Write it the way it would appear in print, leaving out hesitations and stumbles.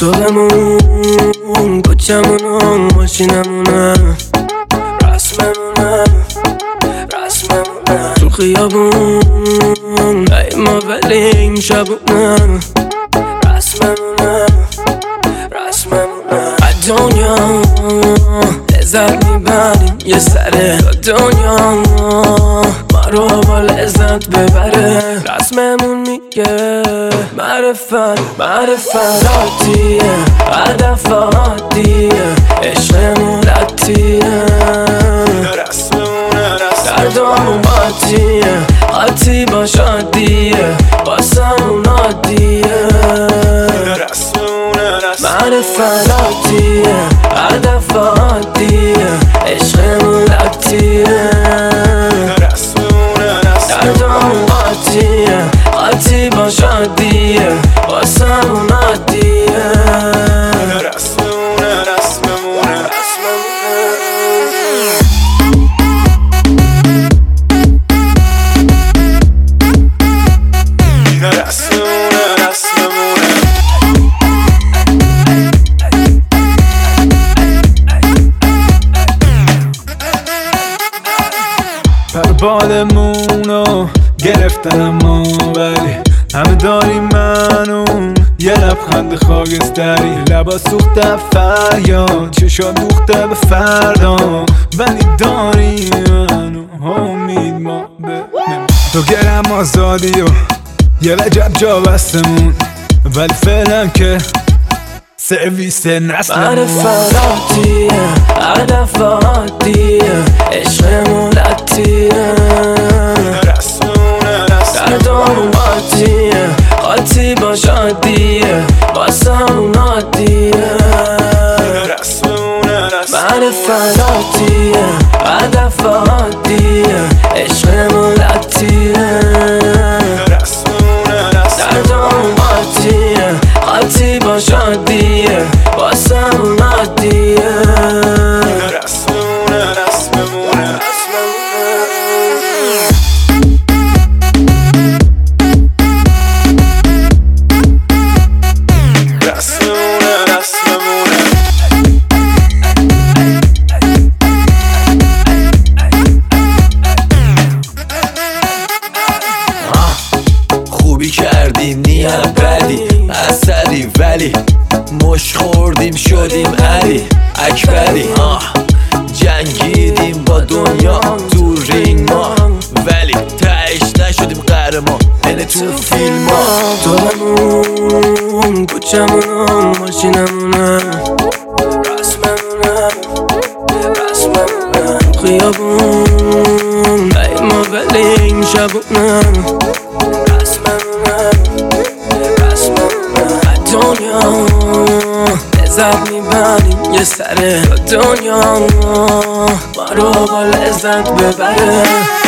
تو بمون، کوچمونم ماشینمونم، رسممونم تو خیابون، ای ما ولیم شبونم، رسممونم از دنیا لذت میبریم یه سره، دنیا ما رو با لذت ببره. رسممون میگه معرفت عادیه، هدف عادیه، عشقمون رتیه، دردامون قاطی با شادیه، واسمون عادیه، معرفت عادیه، هدف عادیه، عشقمون رتیه، دردامون قاطی با شادیه، واسمون عادیه. بالمونو گرفتن اما ولی همه داریم منو یه لبخند خاکستری، لبا سوخته فریاد، چشا دوخته به فردا، ولی داریم منو امید ما به تو گرم آزادی و یه وجب جا بستمون، ولی فعلا که سرویس نسلمون. معرفت عادیه، هدف عادیه، عشقمون رتیه، دردامون قاطی با شادیه، واسمون عادیه، معرفت عادیه، هدف عادیه، عشقمون رتیه، دردامون قاطی با شادیه، واسمون عادیه. خوبی کردیم نیت بدی اثری، ولی مش خوردیم شدیم علی اکبری. جنگیدیم با دنیا تو رینگ ما، ولی تهش نشدیم قهرمان اینه تو فیلم ها. تو بمون، کوچمونم ماشینمونم، رسممونم خیابون، ای ما ولیم شبونم، دنیا لذت میبریم یه سره، دنیا ما رو با لذت ببره.